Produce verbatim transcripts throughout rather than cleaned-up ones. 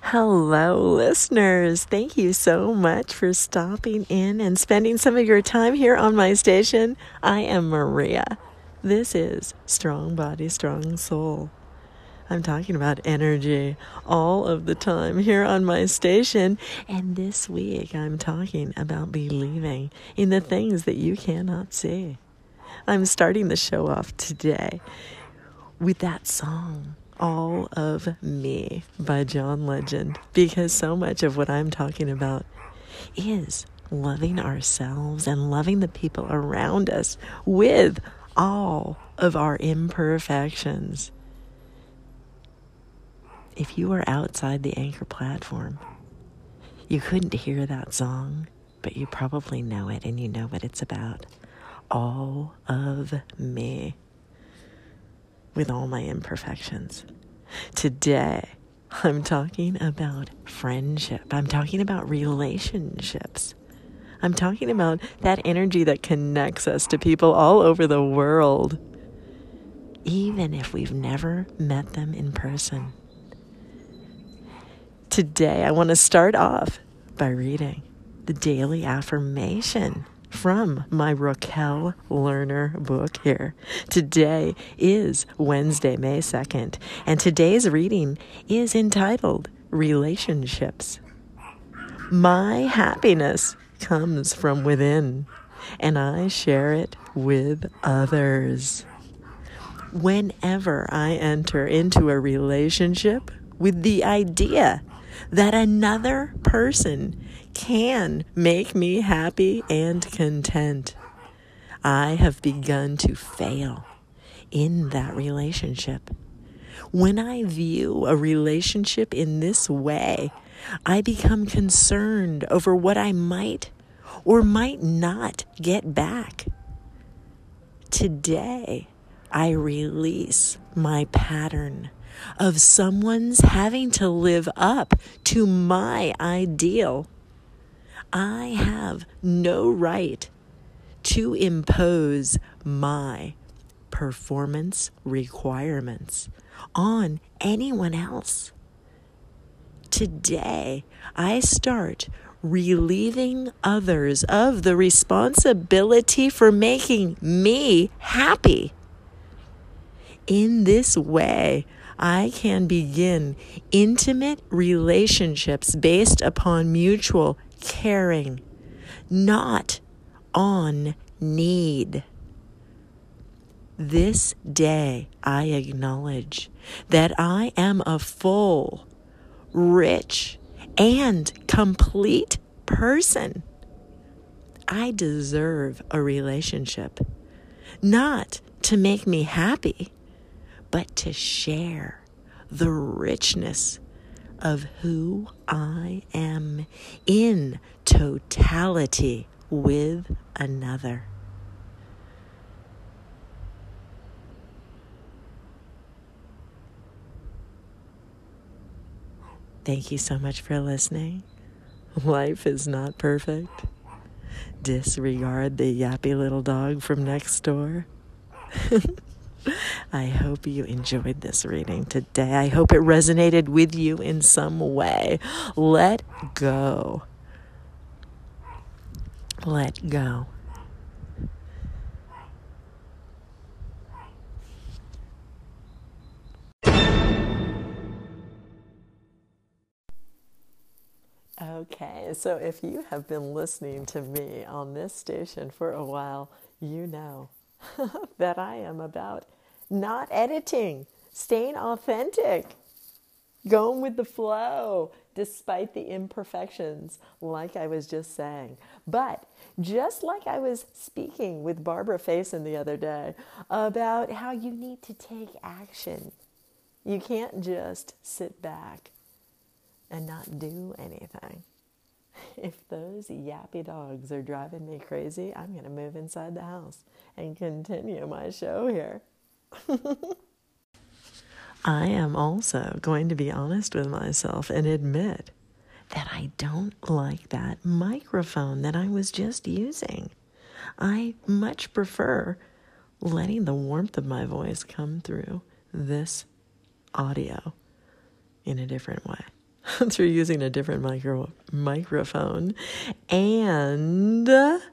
Hello, listeners. Thank you so much for stopping in and spending some of your time here on my station. I am Maria. This is Strong Body, Strong Soul. I'm talking about energy all of the time here on my station. And this week, I'm talking about believing in the things that you cannot see. I'm starting the show off today with that song, All of Me by John Legend, because so much of what I'm talking about is loving ourselves and loving the people around us with all of our imperfections. If you were outside the Anchor platform, you couldn't hear that song, but you probably know it and you know what it's about. All of me, with all my imperfections. Today, I'm talking about friendship. I'm talking about relationships. I'm talking about that energy that connects us to people all over the world, even if we've never met them in person. Today, I want to start off by reading the daily affirmation from my Raquel Lerner book here. Today is Wednesday, May second, and today's reading is entitled Relationships. My happiness comes from within, and I share it with others. Whenever I enter into a relationship with the idea that another person can make me happy and content, I have begun to fail in that relationship. When I view a relationship in this way, I become concerned over what I might or might not get back. Today, I release my pattern of someone's having to live up to my ideal. I have no right to impose my performance requirements on anyone else. Today, I start relieving others of the responsibility for making me happy. In this way, I can begin intimate relationships based upon mutual caring, not on need. This day, I acknowledge that I am a full, rich, and complete person. I deserve a relationship, not to make me happy, but to share the richness of who I am in totality with another. Thank you so much for listening. Life is not perfect. Disregard the yappy little dog from next door. I hope you enjoyed this reading today. I hope it resonated with you in some way. Let go. Let go. Okay, so if you have been listening to me on this station for a while, you know that I am about not editing, staying authentic, going with the flow, despite the imperfections, like I was just saying. But just like I was speaking with Barbara Faison the other day about how you need to take action. You can't just sit back and not do anything. If those yappy dogs are driving me crazy, I'm going to move inside the house and continue my show here. I am also going to be honest with myself and admit that I don't like that microphone that I was just using. I much prefer letting the warmth of my voice come through this audio in a different way. through using a different micro microphone. And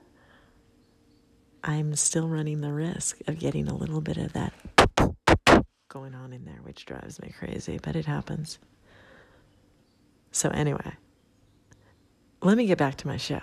I'm still running the risk of getting a little bit of that going on in there, which drives me crazy, but it happens. So anyway, let me get back to my show.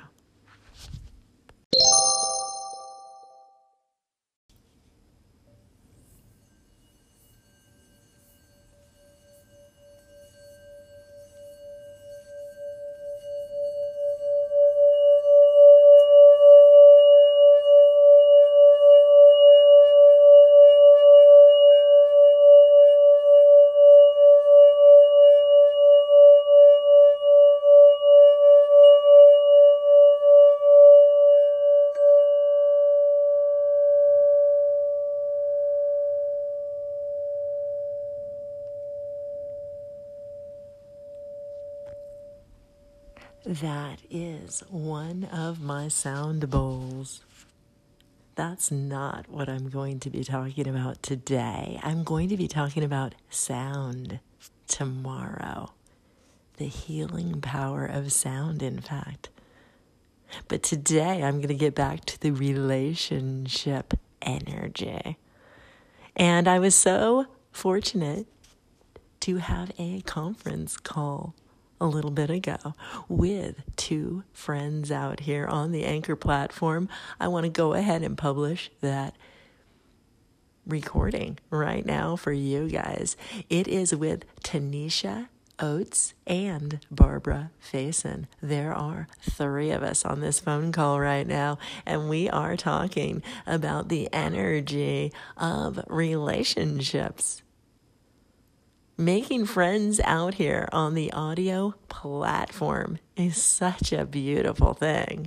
That is one of my sound bowls. That's not what I'm going to be talking about today. I'm going to be talking about sound tomorrow. The healing power of sound, in fact. But today I'm going to get back to the relationship energy. And I was so fortunate to have a conference call a little bit ago with two friends out here on the Anchor platform. I want to go ahead and publish that recording right now for you guys. It is with Tanisha Oates and Barbara Faison. There are three of us on this phone call right now, and we are talking about the energy of relationships. Making friends out here on the audio platform is such a beautiful thing.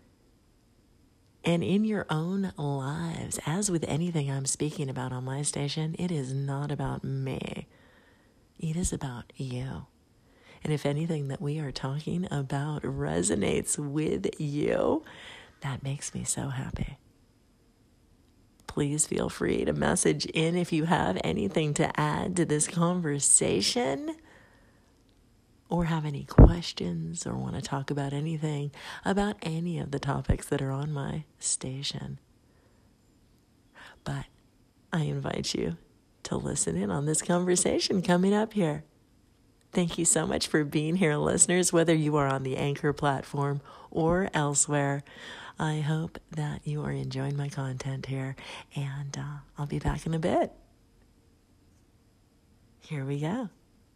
And in your own lives, as with anything I'm speaking about on my station, it is not about me. It is about you. And if anything that we are talking about resonates with you, that makes me so happy. Please feel free to message in if you have anything to add to this conversation or have any questions or want to talk about anything about any of the topics that are on my station. But I invite you to listen in on this conversation coming up here. Thank you so much for being here, listeners, whether you are on the Anchor platform or elsewhere. I hope that you are enjoying my content here, and uh, I'll be back in a bit. Here we go.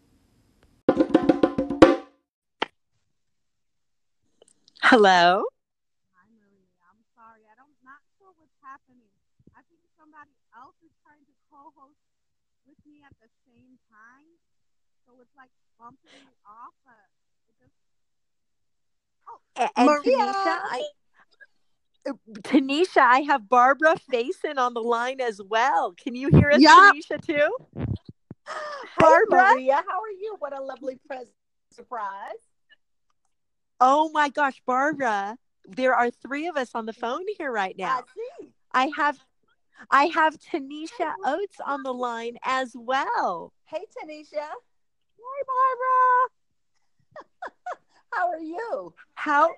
Hello? Hi, Maria. I'm sorry. I don't, not sure what's happening. I think somebody else is trying to co-host with me at the same time. So it's like bumping me off. But it just... Oh, And Maria! Tanisha, I... Tanisha, I have Barbara Faison on the line as well. Can you hear us, yeah. Tanisha, too? Barbara? Hey, Maria, how are you? What a lovely present surprise. Oh, my gosh, Barbara, there are three of us on the phone here right now. I see. I have, I have Tanisha Oates on the line as well. Hey, Tanisha. Hey, Barbara. How are you? How...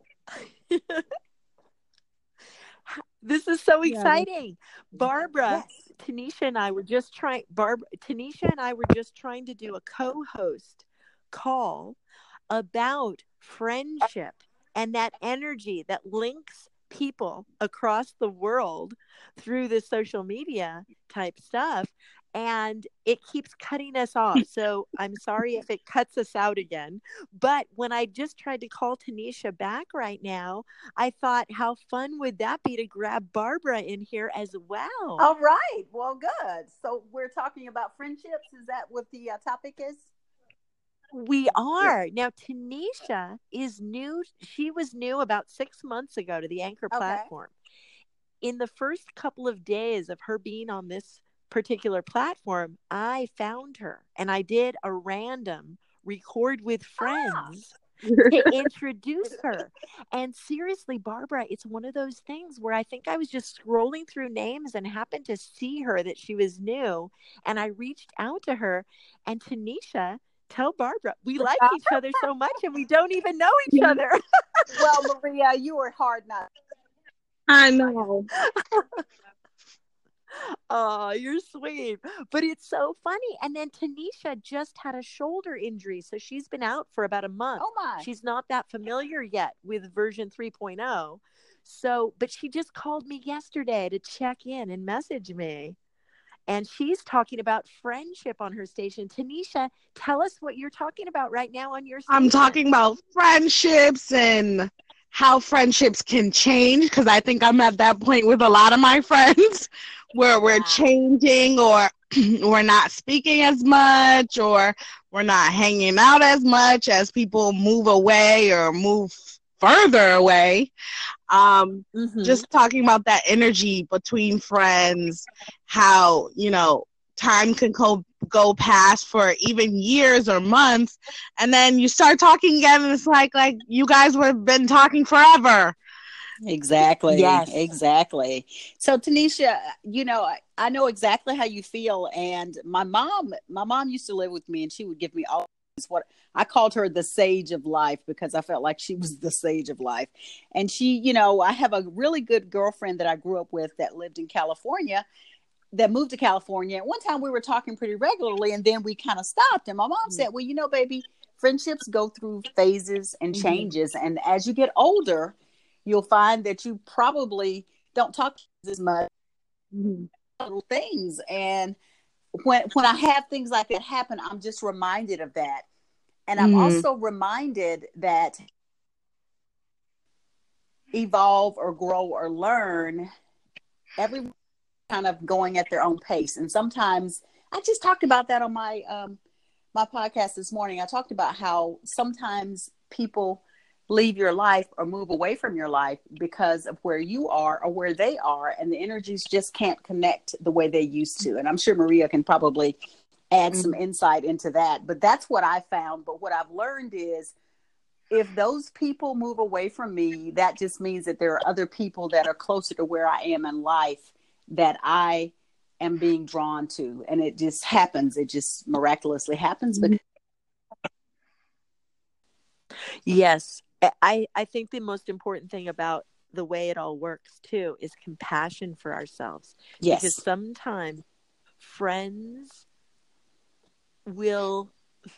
This is so exciting. Yeah, Barbara, yes. Tanisha and I were just trying, Barbara, Tanisha and I were just trying to do a co-host call about friendship and that energy that links people across the world through the social media type stuff. And it keeps cutting us off. So I'm sorry if it cuts us out again. But when I just tried to call Tanisha back right now, I thought, how fun would that be to grab Barbara in here as well? All right. Well, good. So we're talking about friendships. Is that what the uh, topic is? We are. Now, Tanisha is new. She was new about six months ago to the Anchor okay. platform. In the first couple of days of her being on this particular platform, I found her and I did a random record with friends ah. to introduce her. And seriously, Barbara, it's one of those things where I think I was just scrolling through names and happened to see her that she was new. And I reached out to her, and Tanisha Tell Barbara we like each other so much and we don't even know each Yeah. other. Well, Maria, you were hard not. I know. Oh, you're sweet. But it's so funny. And then Tanisha just had a shoulder injury. So she's been out for about a month. Oh my. She's not that familiar yet with version three point oh. So, but she just called me yesterday to check in and message me. And she's talking about friendship on her station. Tanisha, tell us what you're talking about right now on your station. I'm talking about friendships and how friendships can change, because I think I'm at that point with a lot of my friends where we're Wow. changing, or we're not speaking as much, or we're not hanging out as much as people move away or move further away. Um, Mhm. Just talking about that energy between friends, how, you know, time can go, go past for even years or months, and then you start talking again and it's like like you guys would have been talking forever. Exactly. Yes. Exactly. So Tanisha, you know, I, I know exactly how you feel. And my mom, my mom used to live with me, and she would give me all this, what I called her the sage of life, because I felt like she was the sage of life. And she, you know, I have a really good girlfriend that I grew up with that lived in California, that moved to California. At one time we were talking pretty regularly, and then we kind of stopped. And my mom said, well, you know, baby, friendships go through phases and changes. Mm-hmm. And as you get older, you'll find that you probably don't talk as much. Mm-hmm. Little things. And when when I have things like that happen, I'm just reminded of that. And I'm mm-hmm. also reminded that evolve or grow or learn, everyone kind of going at their own pace. And sometimes, I just talked about that on my um, my podcast this morning. I talked about how sometimes people leave your life or move away from your life because of where you are or where they are, and the energies just can't connect the way they used to. And I'm sure Maria can probably add mm-hmm. some insight into that. But that's what I found. But what I've learned is, if those people move away from me, that just means that there are other people that are closer to where I am in life that I am being drawn to. And it just happens. It just miraculously happens. Because yes. I, I think the most important thing about the way it all works too is compassion for ourselves. Yes. Because sometimes friends will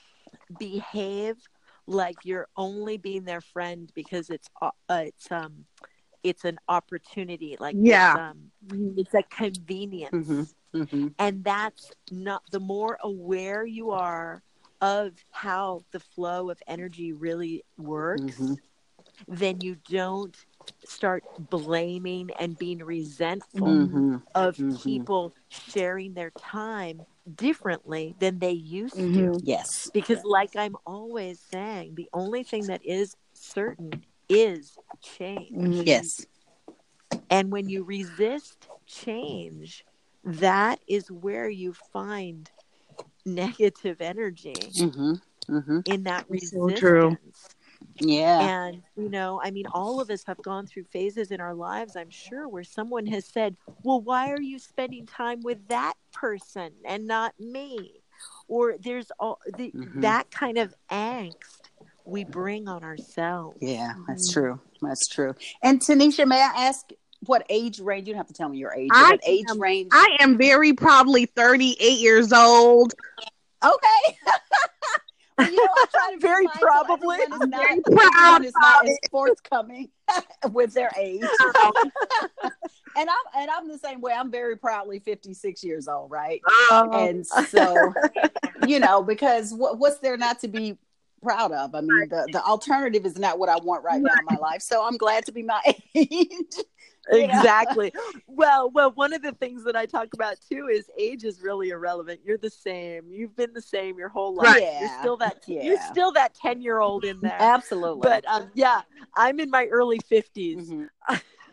behave like you're only being their friend because it's uh, it's um it's an opportunity, like yeah, it's, um, it's a convenience, mm-hmm. Mm-hmm. and that's not. The more aware you are of how the flow of energy really works, mm-hmm. then you don't start blaming and being resentful mm-hmm. of mm-hmm. people sharing their time differently than they used mm-hmm. to. Yes. Because like I'm always saying, the only thing that is certain is change. Mm-hmm. Yes. And when you resist change, that is where you find negative energy mm-hmm. Mm-hmm. in that resistance. So true. Yeah. And, you know, I mean, all of us have gone through phases in our lives, I'm sure, where someone has said, well, why are you spending time with that person and not me? Or there's all the, mm-hmm. that kind of angst we bring on ourselves. Yeah, that's mm-hmm. true. That's true. And Tanisha, may I ask what age range? You don't have to tell me your age. I what age am, range? I am very probably thirty-eight years old. Okay. Well, you know, I try to very probably. So everyone is not, everyone is not as forthcoming with their age. and I'm and I'm the same way. I'm very proudly fifty-six years old, right? Oh. And so, you know, because what, what's there not to be proud of? I mean, the, the alternative is not what I want right now in my life. So I'm glad to be my age. Exactly. well, well, one of the things that I talk about too is age is really irrelevant. You're the same. You've been the same your whole life. Yeah. You're still that. Yeah. You're still that ten year old in there. Absolutely. But um, yeah, I'm in my early fifties. Mm-hmm.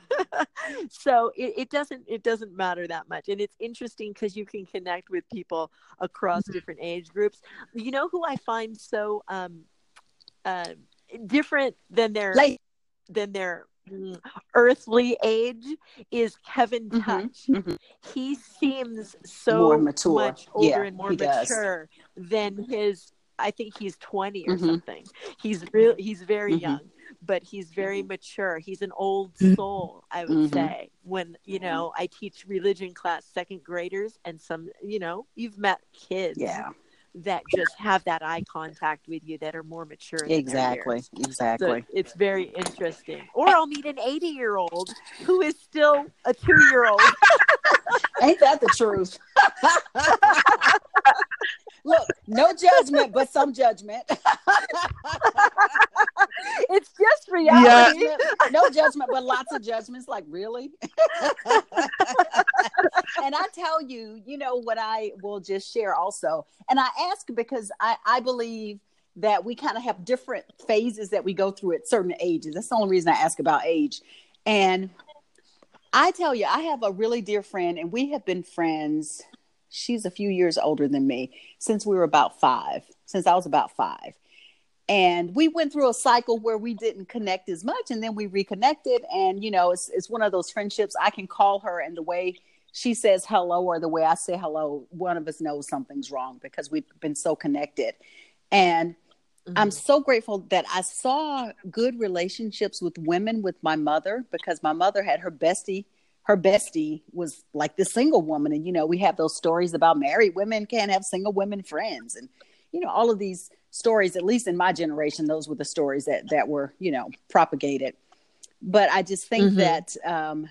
So it, it doesn't it doesn't matter that much, and it's interesting because you can connect with people across mm-hmm. different age groups. You know who I find so um, uh, different than their like, than their earthly age is Kevin Touch. Mm-hmm. Mm-hmm. He seems so more mature. much older yeah, and more mature does. than his I think he's twenty or Mm-hmm. something. He's real. He's very Mm-hmm. young, but he's very mature. He's an old soul, I would Mm-hmm. say. When, you know, I teach religion class, second graders, and some, you know, you've met kids Yeah. that just have that eye contact with you that are more mature than their Exactly. years. So Exactly. it's very interesting. Or I'll meet an eighty year old who is still a two year old. Ain't that the truth? Look, no judgment, but some judgment. It's just No reality. judgment, no judgment, but lots of judgments. Like, really? And I tell you, you know, what I will just share also. And I ask because I, I believe that we kind of have different phases that we go through at certain ages. That's the only reason I ask about age. And I tell you, I have a really dear friend, and we have been friends. She's a few years older than me since we were about five, since I was about five. And we went through a cycle where we didn't connect as much, and then we reconnected. And, you know, it's it's one of those friendships. I can call her, and the way she says hello or the way I say hello, one of us knows something's wrong because we've been so connected. And mm-hmm. I'm so grateful that I saw good relationships with women with my mother, because my mother had her bestie. Her bestie was like the single woman. And, you know, we have those stories about married women can't have single women friends. And, you know, all of these stories, at least in my generation, those were the stories that, that were, you know, propagated. But I just think mm-hmm. that um,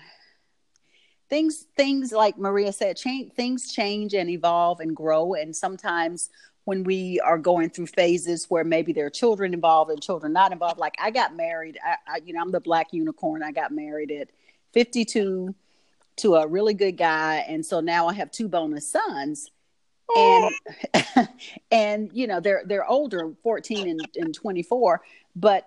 things, things like Maria said, change, things change and evolve and grow. And sometimes when we are going through phases where maybe there are children involved and children not involved, like I got married, I, I, you know, I'm the black unicorn. I got married at fifty-two to a really good guy. And so now I have two bonus sons. And, and, you know, they're, they're older, fourteen and, and twenty-four, but,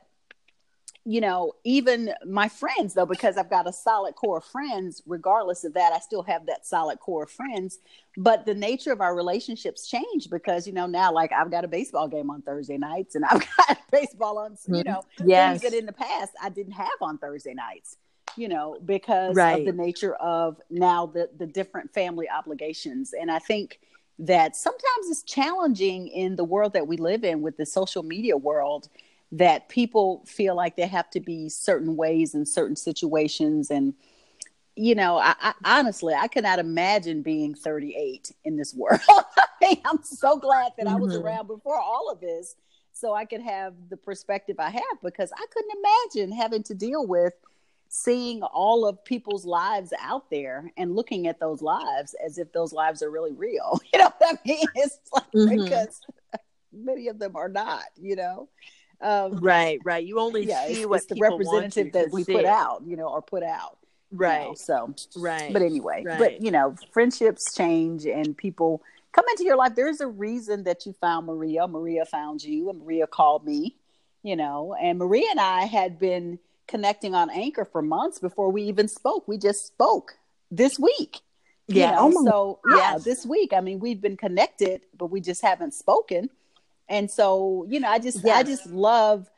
you know, even my friends though, because I've got a solid core of friends, regardless of that, I still have that solid core of friends, but the nature of our relationships change because, you know, now, like I've got a baseball game on Thursday nights and I've got baseball on, you know, yes. things that in the past I didn't have on Thursday nights. You know, because right. of the nature of now the, the different family obligations. And I think that sometimes it's challenging in the world that we live in with the social media world, that people feel like they have to be certain ways in certain situations. And, you know, I, I honestly, I cannot imagine being thirty-eight in this world. I'm so glad that mm-hmm. I was around before all of this, so I could have the perspective I have, because I couldn't imagine having to deal with seeing all of people's lives out there and looking at those lives as if those lives are really real. You know what I mean? It's like, mm-hmm. because many of them are not, you know? Um, right, right. You only yeah, see it's, what it's the people representative that we see. put out, you know, or put out. Right. You know, so, right. But anyway, right. but, you know, friendships change and people come into your life. There's a reason that you found Maria. Maria found you, and Maria called me, you know, and Maria and I had been connecting on Anchor for months before we even spoke. We just spoke this week. Yeah. You know? Oh so yeah, yes. this week, I mean, we've been connected, but we just haven't spoken. And so, you know, I just, yes. I just love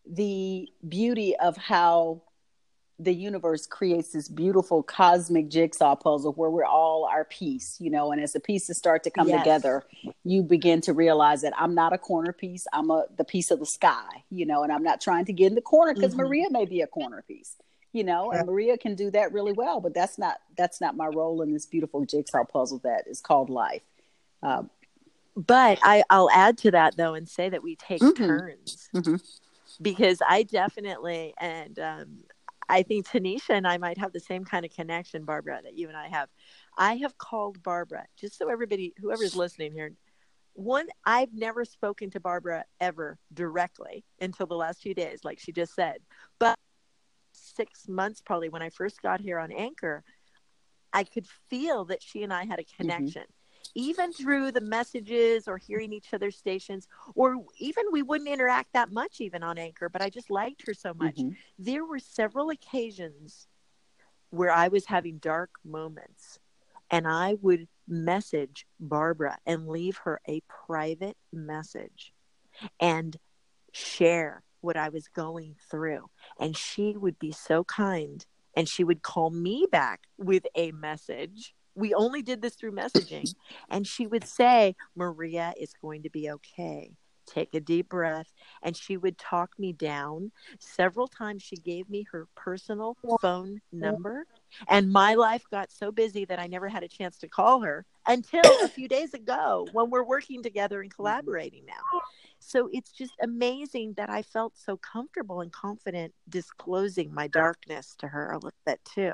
the beauty of how the universe creates this beautiful cosmic jigsaw puzzle where we're all our piece, you know, and as the pieces start to come yes. together, you begin to realize that I'm not a corner piece. I'm a, the piece of the sky, you know, and I'm not trying to get in the corner because mm-hmm. Maria may be a corner piece, you know, and Maria can do that really well, but that's not, that's not my role in this beautiful jigsaw puzzle that is called life. Um, but I, I'll add to that though, and say that we take mm-hmm. turns mm-hmm. because I definitely, and, um, I think Tanisha and I might have the same kind of connection, Barbara, that you and I have. I have called Barbara, just so everybody, whoever's listening here, one, I've never spoken to Barbara ever directly until the last few days, like she just said. But six months probably when I first got here on Anchor, I could feel that she and I had a connection. Mm-hmm. Even through the messages or hearing each other's stations, or even we wouldn't interact that much even on Anchor, but I just liked her so much. Mm-hmm. There were several occasions where I was having dark moments and I would message Barbara and leave her a private message and share what I was going through. And she would be so kind and she would call me back with a message. We only did this through messaging. And she would say, Maria is going to be okay. take a deep breath, and she would talk me down. Several times she gave me her personal phone number, and my life got so busy that I never had a chance to call her until a few days ago when we're working together and collaborating now. So it's just amazing that I felt so comfortable and confident disclosing my darkness to her a little bit too.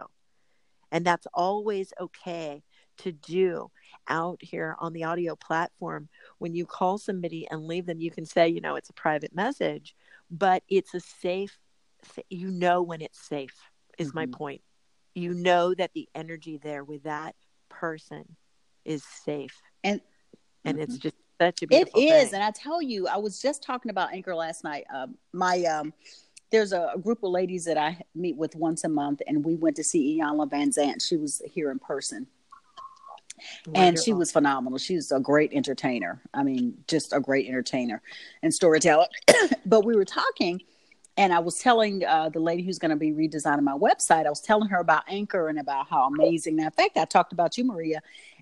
And that's always okay to do out here on the audio platform. When you call somebody and leave them, you can say, you know, it's a private message, but it's a safe, you know, when it's safe is mm-hmm. my point. You know that the energy there with that person is safe. And, and mm-hmm. it's just such a beautiful It is. thing. And I tell you, I was just talking about Anchor last night. Um, my, um, There's a, a group of ladies that I meet with once a month, and we went to see Iyanla Vanzant. She was here in person. Wonderful. And she was phenomenal. She was a great entertainer. I mean, just a great entertainer and storyteller. But we were talking, and I was telling uh, the lady who's going to be redesigning my website, I was telling her about Anchor and about how amazing. Now, in fact, I talked about you, Maria.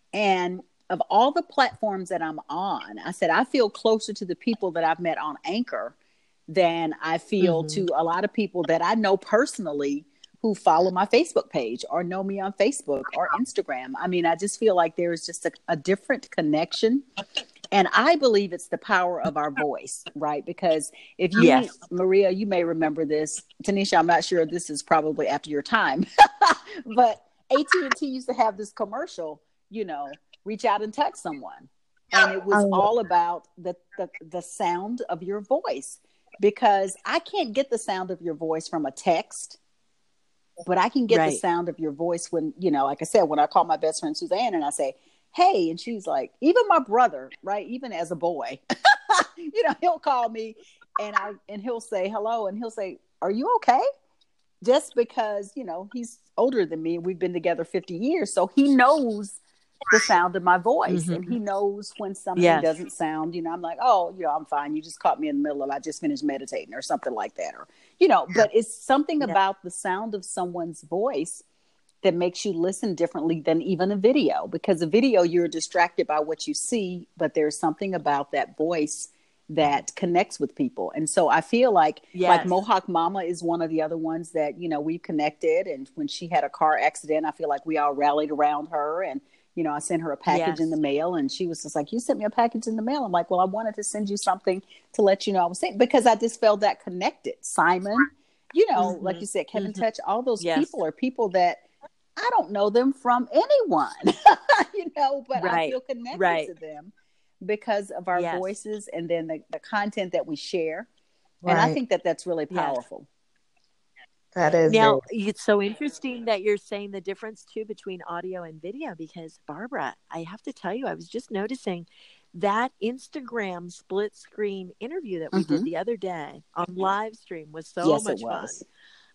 And of all the platforms that I'm on, I said, I feel closer to the people that I've met on Anchor than I feel mm-hmm. to a lot of people that I know personally who follow my Facebook page or know me on Facebook or Instagram. I mean, I just feel like there's just a, a different connection. And I believe it's the power of our voice, right? Because if you, yes. Maria, you may remember this. Tanisha, I'm not sure, this is probably after your time. But A T and T used to have this commercial, you know, reach out and text someone. And it was all about the, the, the sound of your voice. Because I can't get the sound of your voice from a text, but I can get right. the sound of your voice when, you know, like I said, when I call my best friend Suzanne and I say, hey, and she's like, even my brother, right? Even as a boy, you know, he'll call me and I, and he'll say hello and he'll say, are you okay? Just because, you know, he's older than me and we've been together fifty years. So he knows the sound of my voice mm-hmm. and he knows when something yes. doesn't sound, you know, I'm like, oh, you know, I'm fine. You just caught me in the middle of, I just finished meditating or something like that. Or, you know, but it's something yeah. about the sound of someone's voice that makes you listen differently than even a video, because a video you're distracted by what you see, but there's something about that voice that connects with people. And so I feel like, yes. like Mohawk Mama is one of the other ones that, you know, we've connected. And when she had a car accident, I feel like we all rallied around her and, you know, I sent her a package yes. in the mail and she was just like, you sent me a package in the mail. I'm like, well, I wanted to send you something to let you know I was saying, because I just felt that connected. Simon, you know, mm-hmm. like you said, Kevin mm-hmm. Touch, all those yes. people are people that I don't know them from anyone, you know, but right. I feel connected right. to them because of our yes. voices and then the, the content that we share. Right. And I think that that's really powerful. Yes. That is now. Very- it's so interesting that you're saying the difference too between audio and video, because Barbara, I have to tell you, I was just noticing that Instagram split screen interview that we mm-hmm. did the other day on live stream was so yes, much it was. fun.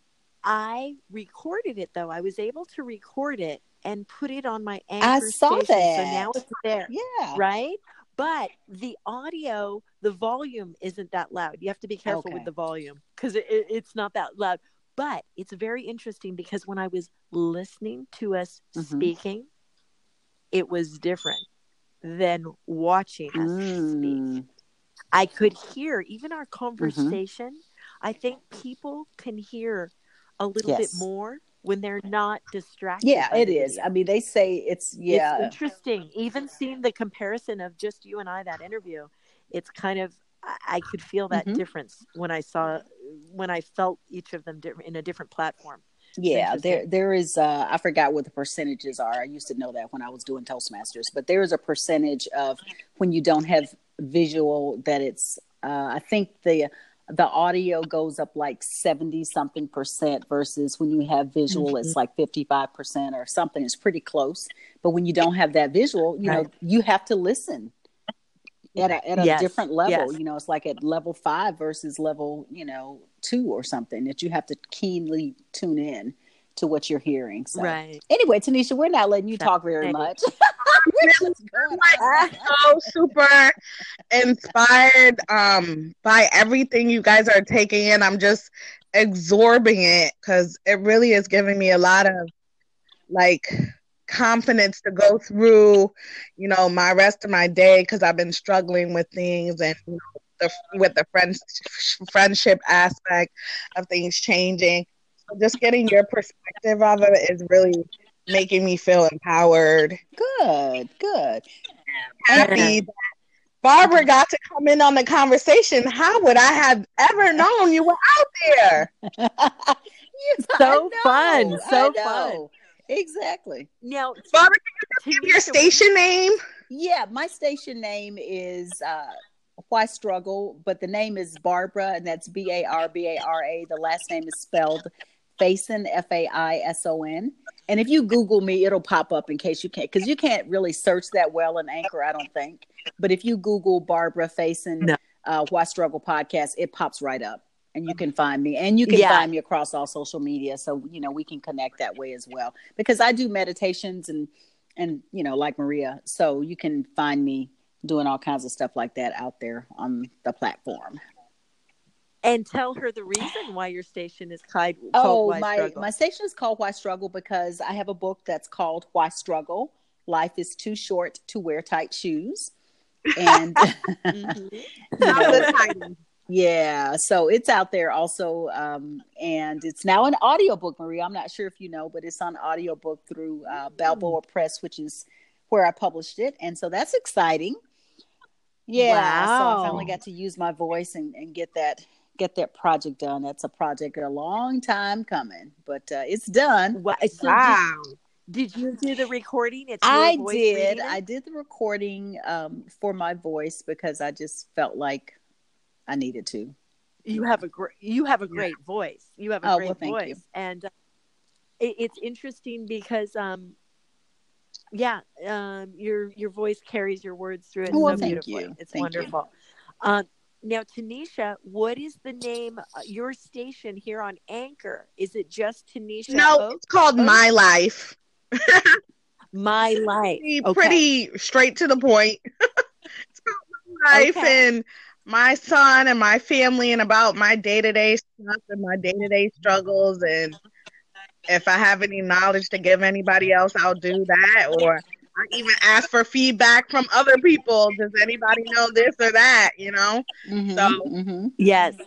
I recorded it though. I was able to record it and put it on my Anchor I saw station. that. So now it's there. Yeah. Right? But the audio, the volume isn't that loud. You have to be careful okay. with the volume because it, it, it's not that loud. But it's very interesting because when I was listening to us mm-hmm. speaking, it was different than watching us mm. speak. I could hear even our conversation. Mm-hmm. I think people can hear a little yes. bit more when they're not distracted. Yeah, it is. Video. I mean, they say it's, yeah. It's interesting. Even seeing the comparison of just you and I, that interview, it's kind of, I could feel that mm-hmm. difference when I saw, when I felt each of them in a different platform. Yeah, there there is, uh, I forgot what the percentages are. I used to know that when I was doing Toastmasters, but there is a percentage of when you don't have visual that it's, uh, I think the the audio goes up like seventy something percent versus when you have visual, mm-hmm. it's like fifty-five percent or something. It's pretty close. But when you don't have that visual, you right. know, you have to listen at a, at a yes. different level. Yes. You know, it's like at level five versus level, you know, two or something that you have to keenly tune in to what you're hearing. So right. anyway, Tanisha, we're not letting you talk very much. I'm so super inspired um, by everything you guys are taking in. I'm just absorbing it because it really is giving me a lot of like confidence to go through, you know, my rest of my day because I've been struggling with things and you know, the with the friends friendship aspect of things changing. So just getting your perspective of it is really making me feel empowered, Good, good. And happy that Barbara got to come in on the conversation. How would I have ever known you were out there? Yes, I So know, fun, so I know. fun. Exactly. Now, Barbara, can you give your Tanisha, station name? Yeah, my station name is uh Why Struggle, but the name is Barbara, and that's B A R B A R A. The last name is spelled Faison, F A I S O N. And if you Google me, it'll pop up in case you can't, because you can't really search that well in Anchor, I don't think. But if you Google Barbara Faison, No. uh, Why Struggle podcast, it pops right up. And you can find me, and you can Yeah. find me across all social media. So, you know, we can connect that way as well, because I do meditations and, and, you know, like Maria. So you can find me doing all kinds of stuff like that out there on the platform. and tell her the reason why your station is called, called Oh, Why my, Struggle. my station is called Why Struggle because I have a book that's called Why Struggle? Life is Too Short to Wear Tight Shoes. And, Mhm. you Love know, the title. yeah, so it's out there also. Um, and it's now an audiobook, Maria. I'm not sure if you know, but it's on audiobook through uh, Balboa Press, which is where I published it. And so that's exciting. Yeah, so I finally Wow. got to use my voice and, and get that get that project done. That's a project a long time coming, but uh, it's done. Wow. So Wow. did, did you do the recording? It's your I voice did. reading it? I did the recording um, for my voice because I just felt like I needed to. You have a great you have a great voice. You have a Oh, great well, thank voice, you. and uh, it, it's interesting because, um, yeah, um, your your voice carries your words through it Well, so thank beautifully. you. It's Thank you. wonderful. Um, now, Tanisha, what is the name uh, your station here on Anchor? Is it just Tanisha No, Oak? it's called Oak? My Life. My Life. Pretty, Okay. pretty straight to the point. It's called My Life Okay. and my son and my family and about my day-to-day stuff and my day-to-day struggles. And if I have any knowledge to give anybody else, I'll do that. Or I even ask for feedback from other people. Does anybody know this or that? You know? Mm-hmm, So mm-hmm. Yes.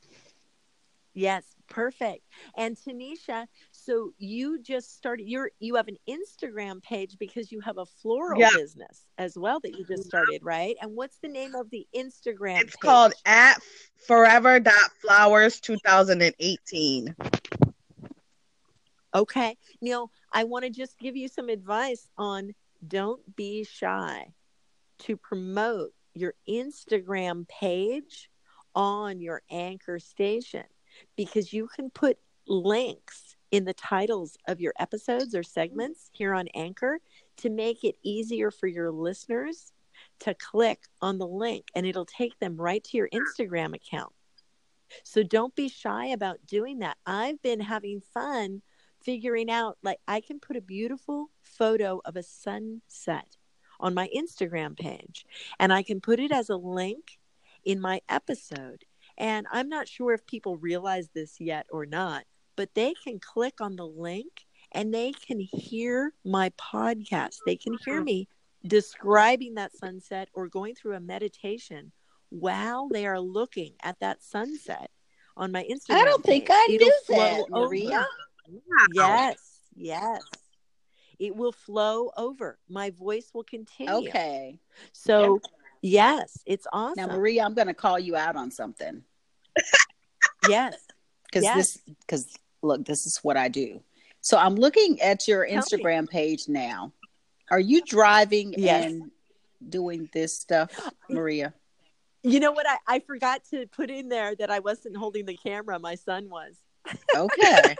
Yes. Perfect. And Tanisha, so you just started you're you have an Instagram page because you have a floral yeah, business as well that you just started, right? And what's the name of the Instagram it's page? called at forever.flowers two thousand eighteen. Okay. Neil, I want to just give you some advice on don't be shy to promote your Instagram page on your Anchor station because you can put links in the titles of your episodes or segments here on Anchor to make it easier for your listeners to click on the link and it'll take them right to your Instagram account. So don't be shy about doing that. I've been having fun figuring out, like, I can put a beautiful photo of a sunset on my Instagram page and I can put it as a link in my episode. And I'm not sure if people realize this yet or not, but they can click on the link and they can hear my podcast. They can hear me describing that sunset or going through a meditation while they are looking at that sunset on my Instagram I don't think page. I It'll knew flow that, over. Maria. Wow. Yes, yes. It will flow over. My voice will continue. Okay. So, yes, it's Now, awesome. Maria, I'm going to call you out on something Yes, because yes. this, because look, this is what I do. So I'm looking at your Tell me. Instagram page now. Are you driving Yes. and doing this stuff, Maria? You know what? I, I forgot to put in there that I wasn't holding the camera. My son was. Okay.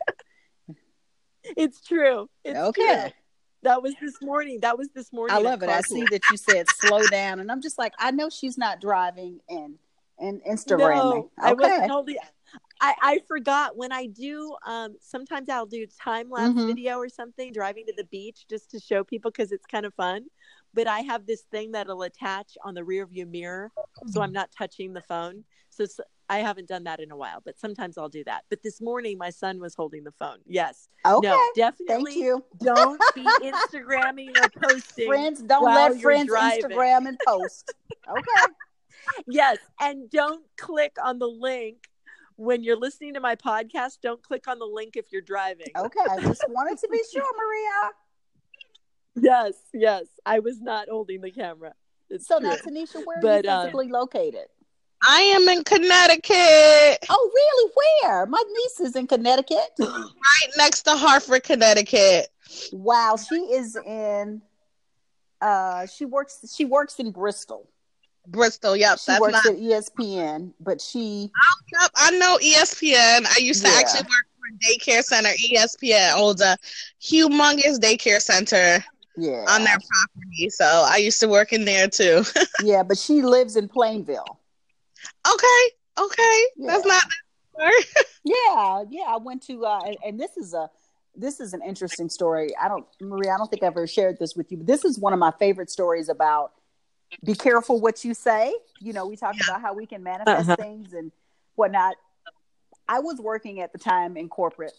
It's true. It's Okay. true. That was this morning. That was this morning. I at love it. I carpool. see that you said slow down, and I'm just like, I know she's not driving and and Instagramming. No, I Okay. wasn't holding. I, I forgot when I do. Um, sometimes I'll do time lapse Mhm. video or something, driving to the beach just to show people because it's kind of fun. But I have this thing that'll attach on the rear view mirror, so I'm not touching the phone. So, so I haven't done that in a while, but sometimes I'll do that. But this morning, my son was holding the phone. Yes. Okay. No, Thank definitely you. don't be Instagramming or posting. Friends, don't while let you're friends driving. Instagram and post. Okay. Yes, and don't click on the link when you're listening to my podcast. Don't click on the link if you're driving. Okay, I just wanted to be sure, Maria. Yes, yes. I was not holding the camera. It's so true. now, Tanisha, where are But, you um, physically located? I am in Connecticut, Oh, really? Where? My niece is in Connecticut. right next to Hartford, Connecticut. Wow, she is in. Uh, she works. She works in Bristol. Bristol, yep. She that's works not. at E S P N, but she. Yep, I know E S P N. I used to Yeah. actually work for a daycare center. E S P N owns a humongous daycare center Yeah. on their property, so I used to work in there too. Yeah, but she lives in Plainville. Okay, okay, Yeah. that's not that far. Yeah, yeah. I went to, uh, and, and this is a, this is an interesting story. I don't, Maria, I don't think I've ever shared this with you, but this is one of my favorite stories about. Be careful what you say. You know, we talk Yeah. about how we can manifest Uh-huh. things and whatnot. I was working at the time in corporate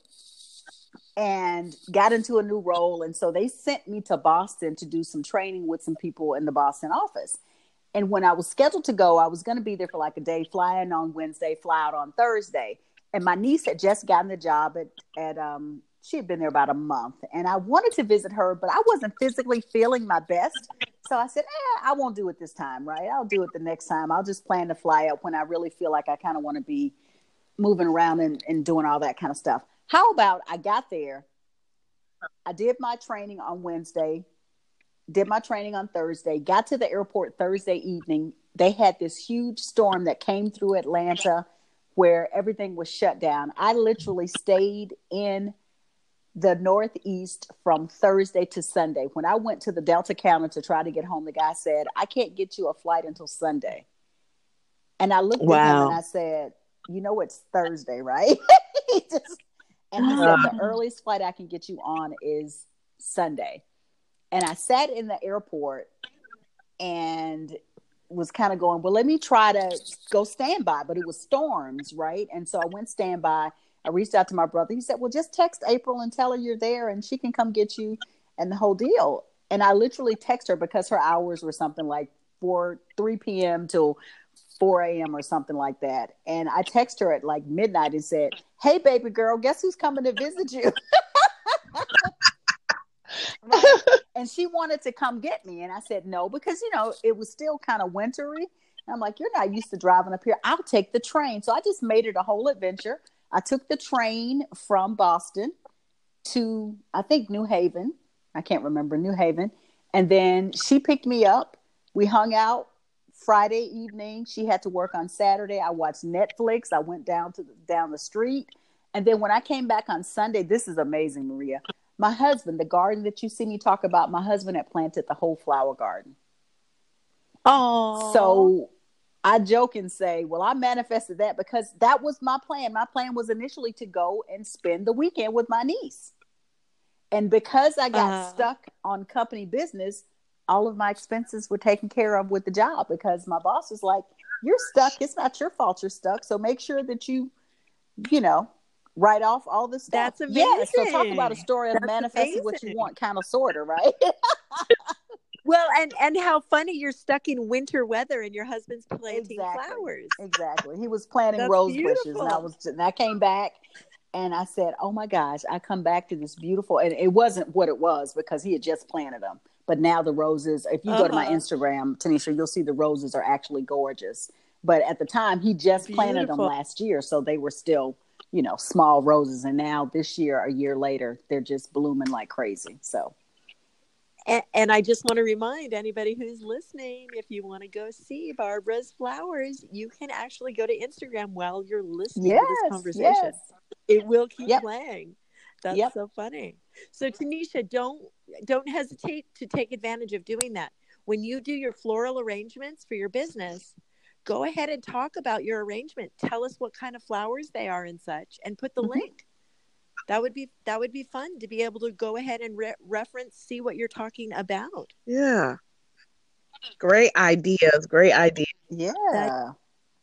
and got into a new role, and so they sent me to Boston to do some training with some people in the Boston office. And when I was scheduled to go, I was going to be there for like a day, fly in on Wednesday, fly out on Thursday. And my niece had just gotten the job at, at um, she had been there about a month. And I wanted to visit her, but I wasn't physically feeling my best. So I said, eh, I won't do it this time, right? I'll do it the next time. I'll just plan to fly up when I really feel like I kind of want to be moving around and, and doing all that kind of stuff. How about I got there, I did my training on Wednesday, did my training on Thursday, got to the airport Thursday evening. They had this huge storm that came through Atlanta where everything was shut down. I literally stayed in the Northeast from Thursday to Sunday. When I went to the Delta counter to try to get home, the guy said, I can't get you a flight until Sunday. And I looked Wow. at him and I said, you know, it's Thursday, right? he just, and he said, the earliest flight I can get you on is Sunday. And I sat in the airport and was kind of going, well, let me try to go standby, but it was storms, right? And so I went standby. I reached out to my brother. He said, well, just text April and tell her you're there and she can come get you and the whole deal. And I literally text her because her hours were something like four, three p.m. till four a.m. or something like that. And I text her at like midnight and said, hey, baby girl, guess who's coming to visit you? Right? And she wanted to come get me. And I said, no, because, you know, it was still kind of wintry. And I'm like, you're not used to driving up here. I'll take the train. So I just made it a whole adventure. I took the train from Boston to, I think, New Haven. I can't remember, New Haven. And then she picked me up. We hung out Friday evening. She had to work on Saturday. I watched Netflix. I went down to the, down the street. And then when I came back on Sunday, this is amazing, Maria. My husband, the garden that you see me talk about, my husband had planted the whole flower garden. Oh, So I joke and say, well, I manifested that because that was my plan. My plan was initially to go and spend the weekend with my niece. And because I got Uh-huh. stuck on company business, all of my expenses were taken care of with the job because my boss was like, you're stuck. It's not your fault you're stuck. So make sure that you, you know, write off all this stuff. That's Yeah, so talk about a amazing. story of That's manifesting what you amazing. want, kind of, sort of, right? Well, and and how funny you're stuck in winter weather and your husband's planting Exactly. flowers. Exactly. He was planting That's rose bushes, and I beautiful. was, and I came back, and I said, "Oh my gosh!" I come back to this beautiful, and it wasn't what it was because he had just planted them. But now the roses, if you go to my Uh-huh. Instagram, Tanisha, you'll see the roses are actually gorgeous. But at the time, he just planted them Beautiful. last year, so they were still, you know, small roses. And now this year, a year later, they're just blooming like crazy. So And, and I just want to remind anybody who's listening, if you want to go see Barbara's flowers, you can actually go to Instagram while you're listening to yes, this conversation. yes, It will keep Yep. playing. That's Yep. so funny. So Tanisha, don't don't hesitate to take advantage of doing that. When you do your floral arrangements for your business, go ahead and talk about your arrangement. Tell us what kind of flowers they are and such, and put the Mhm. link. That would be that would be fun to be able to go ahead and re- reference, see what you're talking about. Yeah. Great ideas. Great ideas. yeah.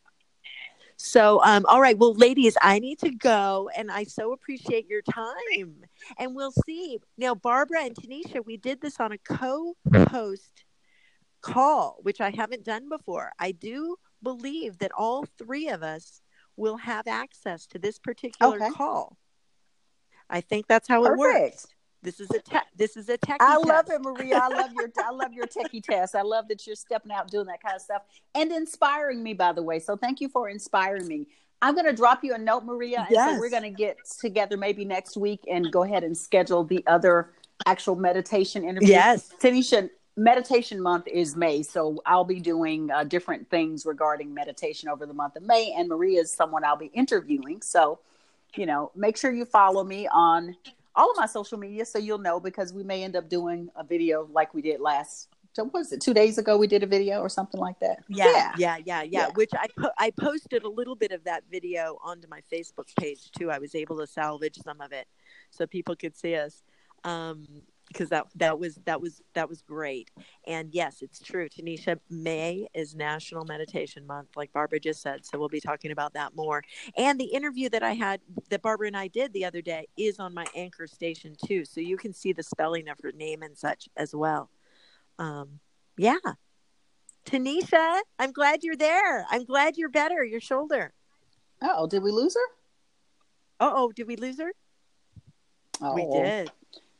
So, um, all right. Well, ladies, I need to go, and I so appreciate your time. And we'll see. Now, Barbara and Tanisha, we did this on a co-host call, which I haven't done before. I do believe that all three of us will have access to this particular Okay. call. I think that's how it Perfect. works. This is a te- this is a techie I test. love it, Maria. I love your I love your techie test. I love that you're stepping out doing that kind of stuff and inspiring me, by the way. So thank you for inspiring me. I'm going to drop you a note, Maria, and Yes. so we're going to get together maybe next week and go ahead and schedule the other actual meditation interview. Yes. Tanisha, meditation month is May, so I'll be doing uh, different things regarding meditation over the month of May, and Maria is someone I'll be interviewing. So, you know, make sure you follow me on all of my social media so you'll know, because we may end up doing a video like we did last, so what was it, two days ago we did a video or something like that? Yeah, yeah, yeah, yeah. yeah. Which I po- I posted a little bit of that video onto my Facebook page too. I was able to salvage some of it so people could see us. Um, because that that was that was that was great. And yes, it's true. Tanisha, May is National Meditation Month, like Barbara just said. So we'll be talking about that more. And the interview that I had, that Barbara and I did the other day, is on my Anchor station too. So you can see the spelling of her name and such as well. Um, yeah. Tanisha, I'm glad you're there. I'm glad you're better. Your shoulder. Oh, did we lose her? Uh oh, did we lose her? Oh. We did.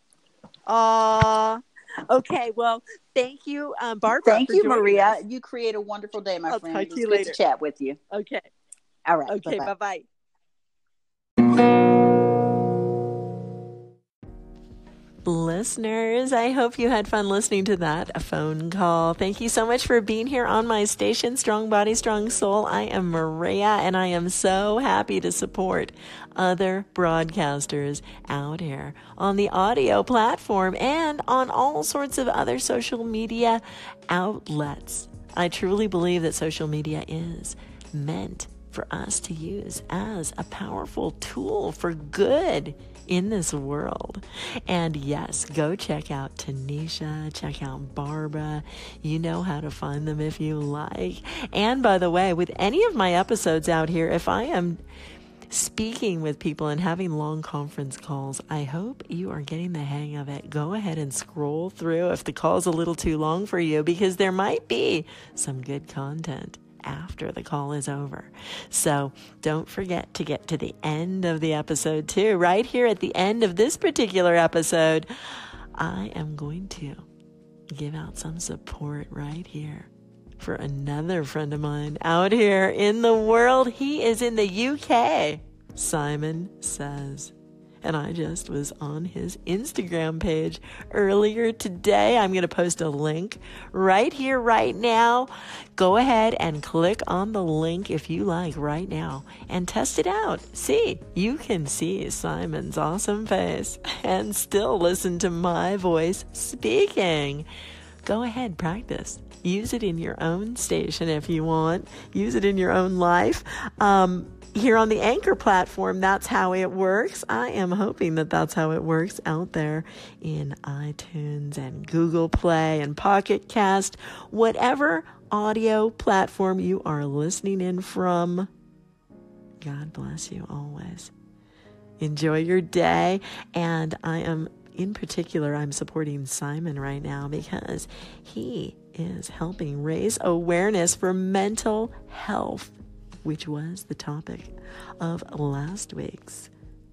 Aw. Okay, well, thank you, um, Barbara. Thank for you, joining Maria. us. You create a wonderful day, my I'll friend. talk It to was you good later. to chat with you. Okay. All right. Okay, Bye-bye. bye-bye. Listeners, I hope you had fun listening to that a phone call. Thank you so much for being here on my station, Strong Body, Strong Soul. I am Maria, and I am so happy to support other broadcasters out here on the audio platform and on all sorts of other social media outlets. I truly believe that social media is meant for us to use as a powerful tool for good in this world. And yes, go check out Tanisha, check out Barbara. You know how to find them if you like. And by the way, with any of my episodes out here, if I am speaking with people and having long conference calls, I hope you are getting the hang of it. Go ahead and scroll through if the call's a little too long for you, because there might be some good content after the call is over. So don't forget to get to the end of the episode too. Right here at the end of this particular episode, I am going to give out some support right here for another friend of mine out here in the world. He is in the U K. Simon Says. And I just was on his Instagram page earlier today. I'm going to post a link right here, right now. Go ahead and click on the link if you like right now and test it out. See, you can see Simon's awesome face and still listen to my voice speaking. Go ahead, practice. Use it in your own station if you want. Use it in your own life. Um, Here on the Anchor platform, that's how it works. I am hoping that that's how it works out there in iTunes and Google Play and Pocket Cast, whatever audio platform you are listening in from. God bless you always. Enjoy your day. And I am, in particular, I'm supporting Simon right now because he is helping raise awareness for mental health, which was the topic of last week's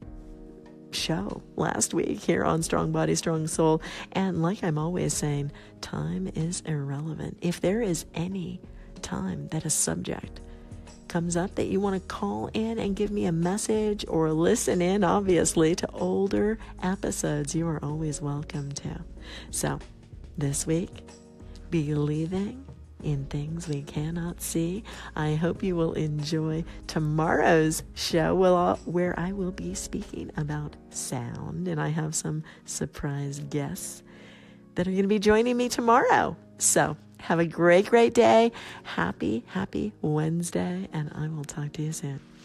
show, last week here on Strong Body, Strong Soul. And like I'm always saying, time is irrelevant. If there is any time that a subject comes up that you want to call in and give me a message or listen in, obviously, to older episodes, you are always welcome to. So this week, believing in things we cannot see. I hope you will enjoy tomorrow's show where I will be speaking about sound, and I have some surprise guests that are going to be joining me tomorrow. So have a great, great day. Happy, happy Wednesday, and I will talk to you soon.